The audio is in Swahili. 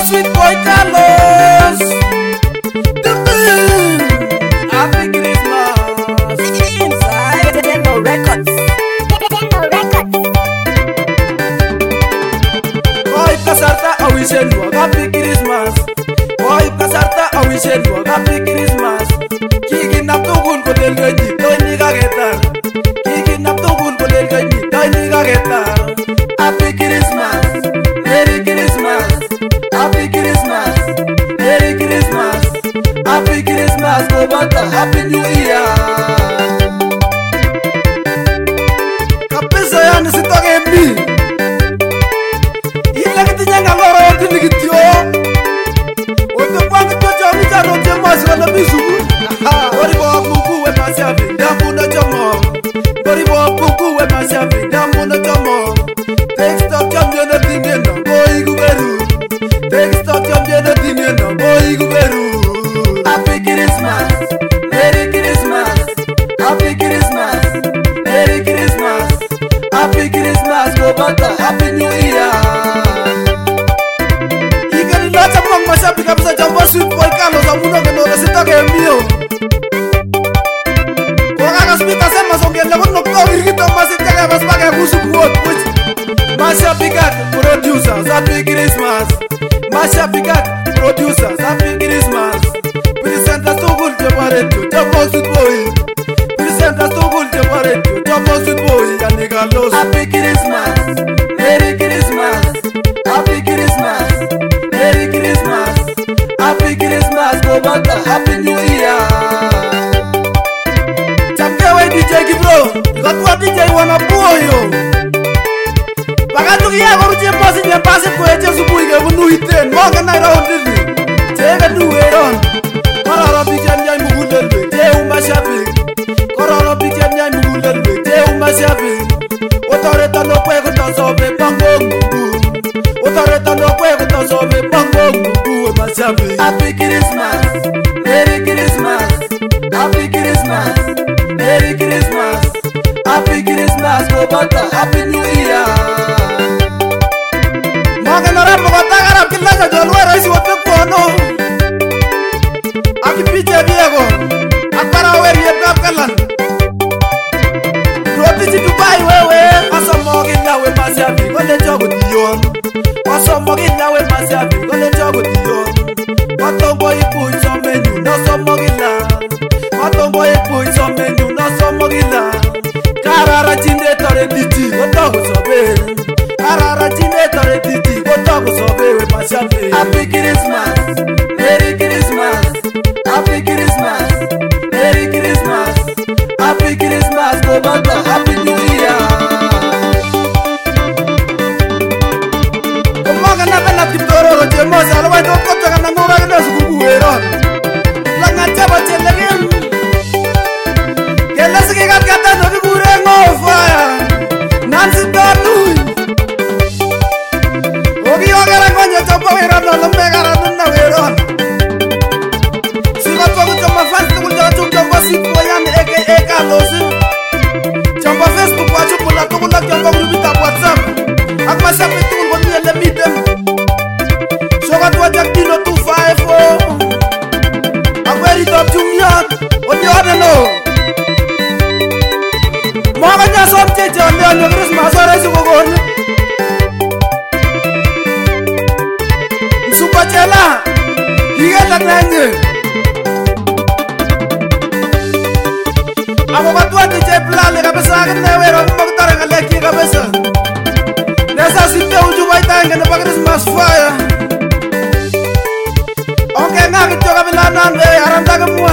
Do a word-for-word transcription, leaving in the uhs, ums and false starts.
sweet boy Carlos. The moon. Happy Christmas. Inside Demo Records. Demo Records. Boy Kasarta, I wish you a happy Christmas. Boy Kasarta, I wish you a happy Christmas. Kiki na tugun ko del gaji, toy ni ka getar. Kiki na tugun ko del gaji, toy ni ka getar. Happy Christmas, Merry Christmas, Happy Christmas, Merry Christmas, Happy Christmas, go back, Happy New Year. Kapisa ya nisitoke mbi. Ila kitinya ngalo yote nikitio. Oto kwa kitocho mita rote masi wala bisubu. Dori bo kuku we masiabi, damu na jomo. Dori bo kuku we masiabi, damu na jomo. Text of champion na tineno, boy guberu. Text of champion na tineno, boy guberu. Happy Christmas, Merry Christmas, Happy Christmas, Merry Christmas, Happy Christmas, go back, Happy New Year. Ikari lata mong masabi kabisa jambo sweet boy Carlos amuno kenora sitoke mio. Kwa kaka spita sema songela kono kwa irikito masitaka basbaka kusukuot which Masha Pigat producers Happy Christmas. Masha Pigat producers Happy Christmas. Presenta Tugul Jabaretu Jambo sweet boy. Presenta Tugul Jabaretu Jambo sweet boy yani Carlos. Happy Christmas, Merry Christmas, Happy Christmas, Merry Christmas, Happy Christmas, go back, Happy New Year. Chamkewe D J Kibro, ikatuwa D J wanapuoyo. Bagatu kia koruche mosi nye pasi kweche subuhi ke bunu hiten. Monga na ira hundili. Chega nuweron. Kororo piche mnyai mugulelwe. Che umashabi. Kororo piche mnyai mugulelwe. Che umashabi. Otoreta no kwe kutosobe pango ngugu. Otoreta no kwe kutosobe pango ngugu umashabi. Happy Christmas, Merry Christmas, Happy Christmas, Merry Christmas, Happy Christmas, go back, Happy New Year. Maga na rapo kwa tagara kila cha jolwe raisi wote kono. Aki piche viego. Akara weri yedna kalan. Roti si Dubai wewe. Aso mogi lawe masiabi kole jogo diyon. Aso mogi lawe masiabi kole jogo diyon. Watombo ipu iso menu no so mogi la. Watombo ipu iso menu no so mogi la. Karara chinde tore diti wotogo sobe. Karara chinde tore diti wotogo sobe we masiabi. Happy Christmas, Merry Christmas, Happy Christmas, Merry Christmas, Happy Christmas, go back, Happy New Year. Kumaga na bena kitoro jemosa alwa ndo kota kana ngora kana sukubu weron. Langa chaba chelegen. Kela sike kat kata no bigure ngofaya. Nansi tatu. Ogi ogara konyo chapa weron no lombe gara nunna weron. Sika togo chamba fans tukul jachum chamba sitwa yan aka Carlos. Chamba Facebook wachu pula tukula chamba grupita WhatsApp. Akma sabi tukul boni ele mitem. Soga tuwa jak dino two five four. Akweri top chumyan. Odi ode no. Mwaga nya som cheche onde onde Christmas ore sukogone. Supachela. Higela nanye. Abo batwa D J Plale kabisa kene wero mbakutare ngaleki kabisa. Nesa sinte uju baita ngene pa Christmas fire. Onke ngaki choka bilana nde aranda kemua.